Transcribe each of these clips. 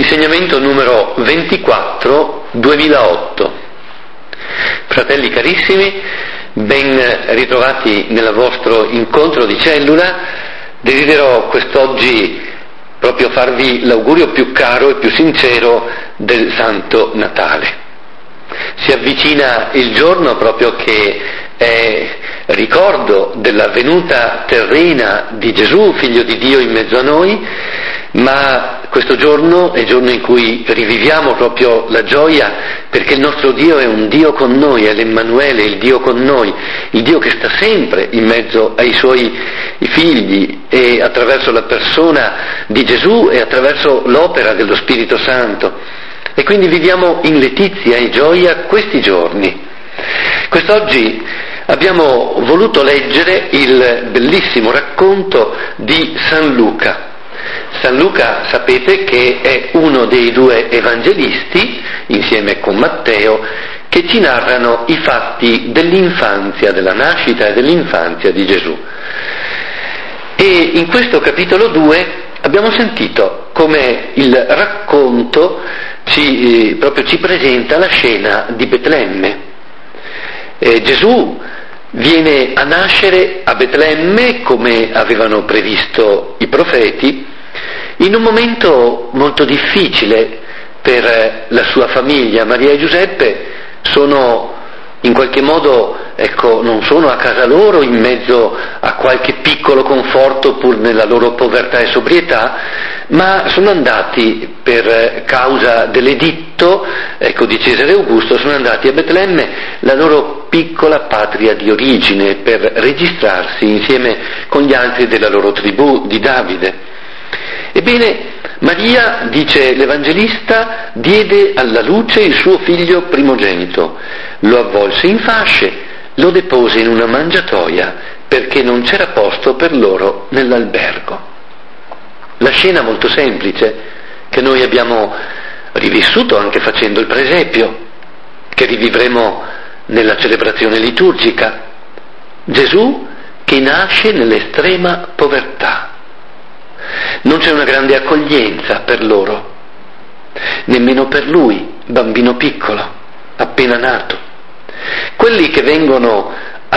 Insegnamento numero 24, 2008. Fratelli carissimi, ben ritrovati nel vostro incontro di cellula. Desidero quest'oggi proprio farvi l'augurio più caro e più sincero del Santo Natale. Si avvicina il giorno proprio che è ricordo della venuta terrena di Gesù, Figlio di Dio in mezzo a noi, ma questo giorno è il giorno in cui riviviamo proprio la gioia, perché il nostro Dio è un Dio con noi, è l'Emmanuele, il Dio con noi, il Dio che sta sempre in mezzo ai suoi figli, e attraverso la persona di Gesù e attraverso l'opera dello Spirito Santo. E quindi viviamo in letizia e gioia questi giorni. Quest'oggi abbiamo voluto leggere il bellissimo racconto di San Luca. San Luca, sapete che è uno dei due evangelisti, insieme con Matteo, che ci narrano i fatti dell'infanzia, della nascita e dell'infanzia di Gesù. E in questo capitolo 2 abbiamo sentito come il racconto ci presenta la scena di Betlemme. Gesù viene a nascere a Betlemme, come avevano previsto i profeti, in un momento molto difficile per la sua famiglia. Maria e Giuseppe sono in qualche modo, non sono a casa loro in mezzo a qualche piccolo conforto pur nella loro povertà e sobrietà, ma sono andati per causa dell'editto di Cesare Augusto, sono andati a Betlemme, la loro piccola patria di origine, per registrarsi insieme con gli altri della loro tribù di Davide. Ebbene, Maria, dice l'Evangelista, diede alla luce il suo figlio primogenito, lo avvolse in fasce, lo depose in una mangiatoia, perché non c'era posto per loro nell'albergo. La scena molto semplice, che noi abbiamo rivissuto anche facendo il presepio, che rivivremo nella celebrazione liturgica. Gesù che nasce nell'estrema povertà. Non c'è una grande accoglienza per loro, nemmeno per lui, bambino piccolo, appena nato. Quelli che vengono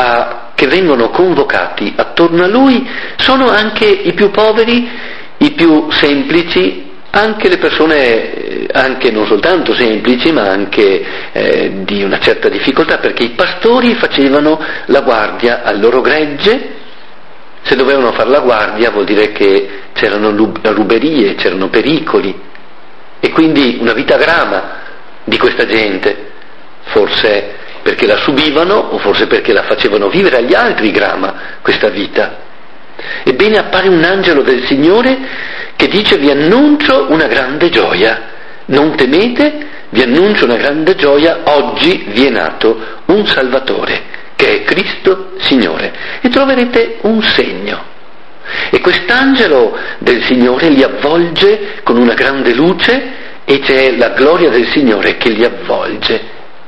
convocati attorno a lui sono anche i più poveri, i più semplici, anche le persone, anche non soltanto semplici, ma anche di una certa difficoltà, perché i pastori facevano la guardia al loro gregge. Se dovevano fare la guardia vuol dire che c'erano ruberie, c'erano pericoli, e quindi una vita grama di questa gente, forse perché la subivano o forse perché la facevano vivere agli altri grama questa vita. Ebbene, appare un angelo del Signore che dice: vi annuncio una grande gioia, non temete, vi annuncio una grande gioia, oggi vi è nato un Salvatore, che è Cristo Signore, e troverete un segno. E quest'angelo del Signore li avvolge con una grande luce, e c'è la gloria del Signore che li avvolge.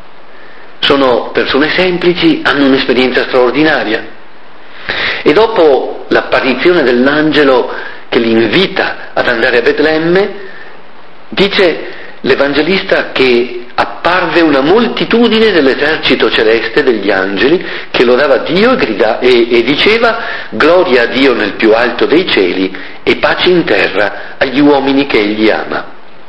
Sono persone semplici, hanno un'esperienza straordinaria. E dopo l'apparizione dell'angelo che li invita ad andare a Betlemme, dice l'Evangelista che apparve una moltitudine dell'esercito celeste degli angeli che lodava Dio e diceva: gloria a Dio nel più alto dei cieli e pace in terra agli uomini che Egli ama.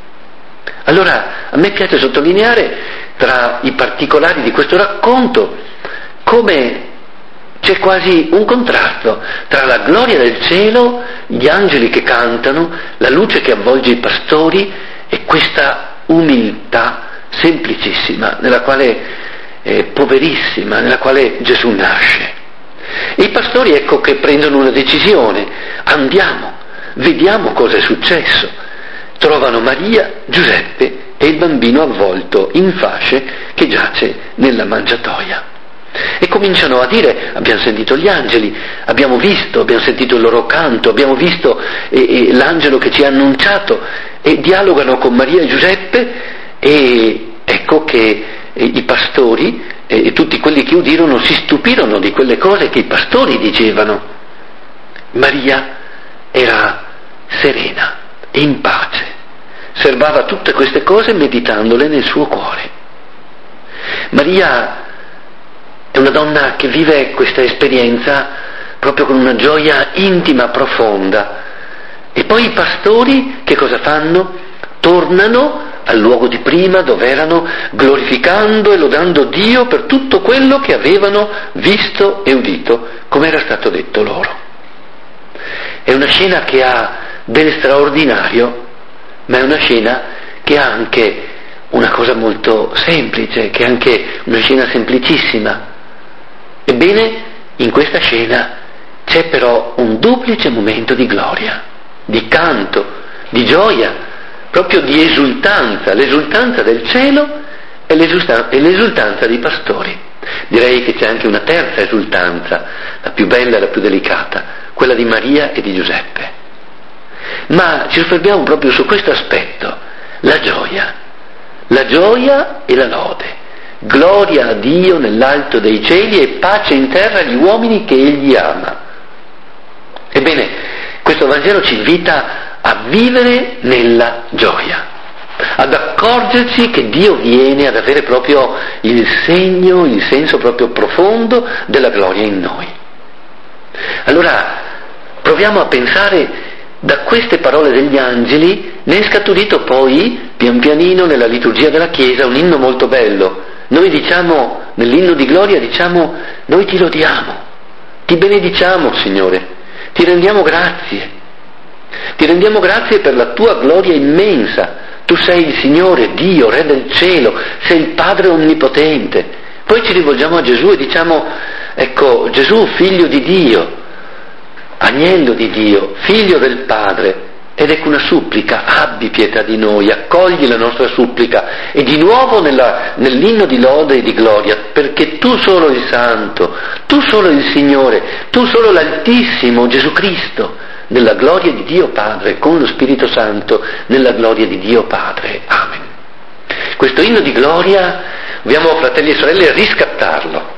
Allora, a me piace sottolineare tra i particolari di questo racconto come c'è quasi un contrasto tra la gloria del cielo, gli angeli che cantano, la luce che avvolge i pastori, e questa umiltà semplicissima, poverissima, nella quale Gesù nasce. E i pastori, che prendono una decisione: andiamo, vediamo cosa è successo. Trovano Maria, Giuseppe e il bambino avvolto in fasce che giace nella mangiatoia. E cominciano a dire: abbiamo sentito gli angeli, abbiamo sentito il loro canto, abbiamo visto l'angelo che ci ha annunciato, e dialogano con Maria e Giuseppe, e ecco che i pastori e tutti quelli che udirono si stupirono di quelle cose che i pastori dicevano. Maria era serena e in pace, serbava tutte queste cose meditandole nel suo cuore. Maria è una donna che vive questa esperienza proprio con una gioia intima, profonda. E poi i pastori che cosa fanno? Tornano al luogo di prima dove erano, glorificando e lodando Dio per tutto quello che avevano visto e udito, come era stato detto loro. È una scena che ha del straordinario, ma è una scena che ha anche una cosa molto semplice, che è anche una scena semplicissima. Ebbene, in questa scena c'è però un duplice momento di gloria, di canto, di gioia, proprio di esultanza, l'esultanza del cielo e l'esultanza dei pastori. Direi che c'è anche una terza esultanza, la più bella e la più delicata, quella di Maria e di Giuseppe. Ma ci soffermiamo proprio su questo aspetto, la gioia e la lode. Gloria a Dio nell'alto dei cieli e pace in terra agli uomini che Egli ama. Ebbene, questo Vangelo ci invita a vivere nella gioia, ad accorgerci che Dio viene ad avere proprio il segno, il senso proprio profondo della gloria in noi. Allora, proviamo a pensare, da queste parole degli angeli ne è scaturito poi, pian pianino, nella liturgia della Chiesa, un inno molto bello. Noi diciamo, nell'inno di gloria diciamo, noi ti lodiamo, ti benediciamo, Signore, ti rendiamo grazie. Ti rendiamo grazie per la tua gloria immensa. Tu sei il Signore, Dio, Re del cielo, sei il Padre onnipotente. Poi ci rivolgiamo a Gesù e diciamo, ecco, Gesù, figlio di Dio, agnello di Dio, figlio del Padre. Ed ecco una supplica, abbi pietà di noi, accogli la nostra supplica. E di nuovo nell'inno di lode e di gloria, perché tu solo il Santo, tu solo il Signore, tu solo l'Altissimo, Gesù Cristo, nella gloria di Dio Padre, con lo Spirito Santo, nella gloria di Dio Padre. Amen. Questo inno di gloria dobbiamo, fratelli e sorelle, riscattarlo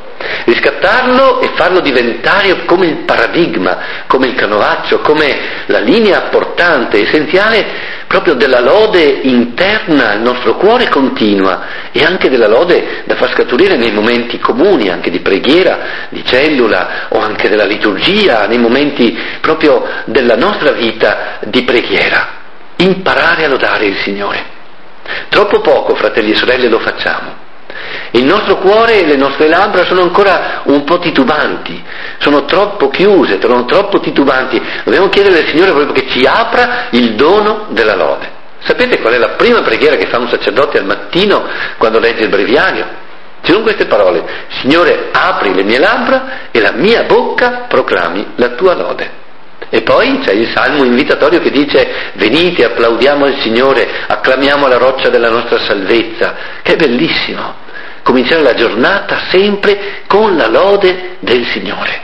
e farlo diventare come il paradigma, come il canovaccio, come la linea portante, essenziale proprio della lode interna al nostro cuore continua e anche della lode da far scaturire nei momenti comuni, anche di preghiera, di cellula o anche della liturgia, nei momenti proprio della nostra vita di preghiera. Imparare a lodare il Signore. Troppo poco, fratelli e sorelle, lo facciamo. Il nostro cuore e le nostre labbra sono ancora un po' titubanti, sono troppo chiuse, sono troppo titubanti. Dobbiamo chiedere al Signore proprio che ci apra il dono della lode. Sapete qual è la prima preghiera che fa un sacerdote al mattino quando legge il breviario? Ci sono queste parole: Signore, apri le mie labbra e la mia bocca proclami la tua lode. E poi c'è il salmo invitatorio che dice: venite, applaudiamo il Signore, acclamiamo la roccia della nostra salvezza, che è bellissimo. Cominciare la giornata sempre con la lode del Signore.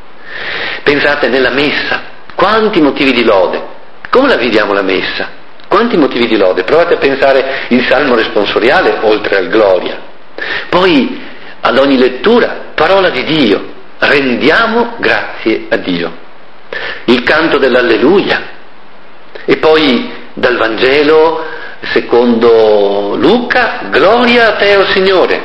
Pensate nella messa, quanti motivi di lode. Come la viviamo la messa? Quanti motivi di lode? Provate a pensare il salmo responsoriale oltre al gloria. Poi ad ogni lettura, parola di Dio, rendiamo grazie a Dio. Il canto dell'alleluia. E poi dal Vangelo secondo Luca, gloria a te, o Signore.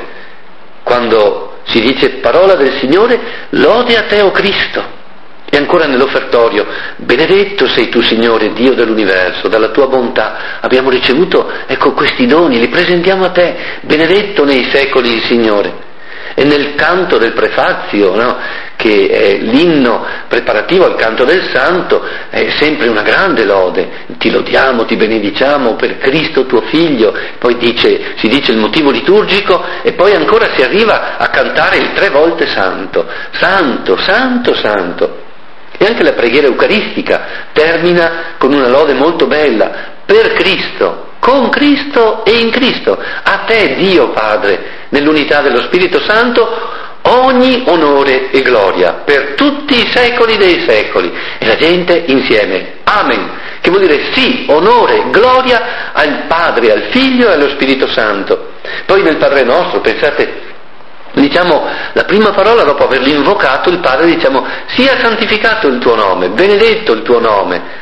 Quando si dice parola del Signore, lode a te, o Cristo. E ancora nell'offertorio, benedetto sei tu, Signore, Dio dell'universo, dalla tua bontà abbiamo ricevuto, ecco, questi doni, li presentiamo a te, benedetto nei secoli il Signore. E nel canto del prefazio, no, che è l'inno preparativo al canto del Santo, è sempre una grande lode. Ti lodiamo, ti benediciamo per Cristo tuo Figlio. Poi si dice il motivo liturgico e poi ancora si arriva a cantare il 3 volte Santo. Santo, Santo, Santo. E anche la preghiera eucaristica termina con una lode molto bella. Per Cristo, con Cristo e in Cristo. A te, Dio Padre, nell'unità dello Spirito Santo, ogni onore e gloria per tutti i secoli dei secoli. E la gente insieme, Amen, che vuol dire sì, onore, gloria al Padre, al Figlio e allo Spirito Santo. Poi nel Padre nostro, pensate, diciamo la prima parola dopo averlo invocato il Padre, diciamo: sia santificato il tuo nome, benedetto il tuo nome,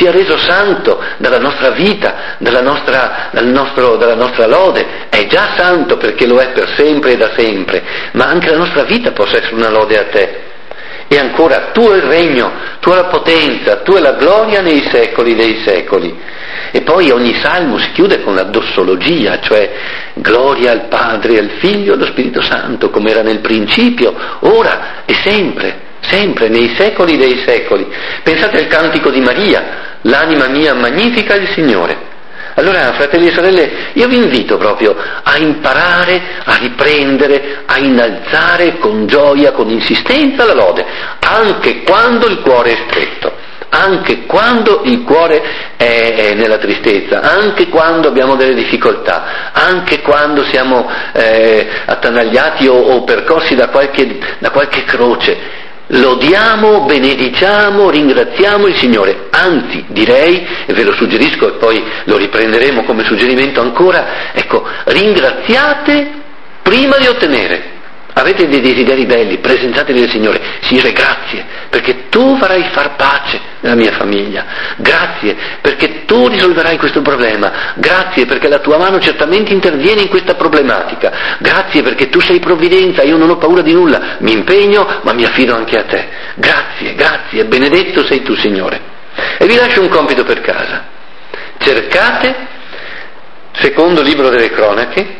sia reso santo dalla nostra vita, dalla nostra lode. È già santo perché lo è per sempre e da sempre, ma anche la nostra vita possa essere una lode a te. E ancora, tuo è il regno, tua la potenza, tua è la gloria nei secoli dei secoli. E poi ogni salmo si chiude con la dossologia, cioè gloria al Padre, al Figlio e allo Spirito Santo, come era nel principio, ora e sempre, sempre, nei secoli dei secoli. Pensate al cantico di Maria, l'anima mia magnifica il Signore. Allora, fratelli e sorelle, io vi invito proprio a imparare, a riprendere, a innalzare con gioia, con insistenza la lode, anche quando il cuore è stretto, anche quando il cuore è nella tristezza, anche quando abbiamo delle difficoltà, anche quando siamo attanagliati o percorsi da qualche croce. Lodiamo, benediciamo, ringraziamo il Signore, anzi direi, e ve lo suggerisco e poi lo riprenderemo come suggerimento ancora, ecco, ringraziate prima di ottenere. Avete dei desideri belli, presentateli al Signore. Signore, grazie perché tu farai far pace nella mia famiglia, grazie perché tu risolverai questo problema, grazie perché la tua mano certamente interviene in questa problematica, grazie perché tu sei provvidenza, io non ho paura di nulla, mi impegno ma mi affido anche a te. Grazie, grazie, benedetto sei tu, Signore. E vi lascio un compito per casa. Cercate, secondo libro delle cronache,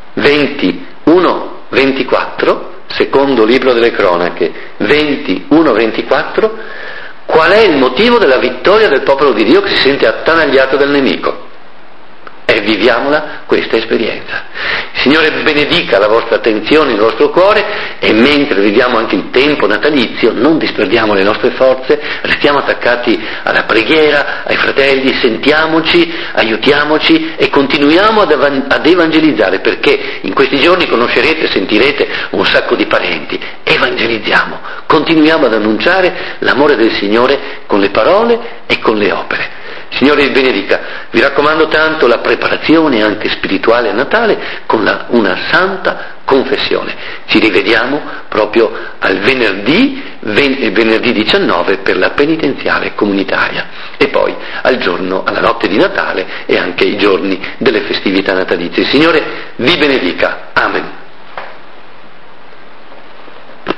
21-24, secondo libro delle cronache 21-24, qual è il motivo della vittoria del popolo di Dio che si sente attanagliato dal nemico. E viviamola questa esperienza. Il Signore benedica la vostra attenzione, il vostro cuore, e mentre viviamo anche il tempo natalizio non disperdiamo le nostre forze, restiamo attaccati alla preghiera, ai fratelli, sentiamoci, aiutiamoci e continuiamo ad evangelizzare, perché in questi giorni conoscerete, sentirete un sacco di parenti. Evangelizziamo, continuiamo ad annunciare l'amore del Signore con le parole e con le opere. Signore vi benedica, vi raccomando tanto la preparazione anche spirituale a Natale con una santa confessione. Ci rivediamo proprio al venerdì 19 per la penitenziale comunitaria e poi alla notte di Natale e anche ai giorni delle festività natalizie. Il Signore vi benedica. Amen.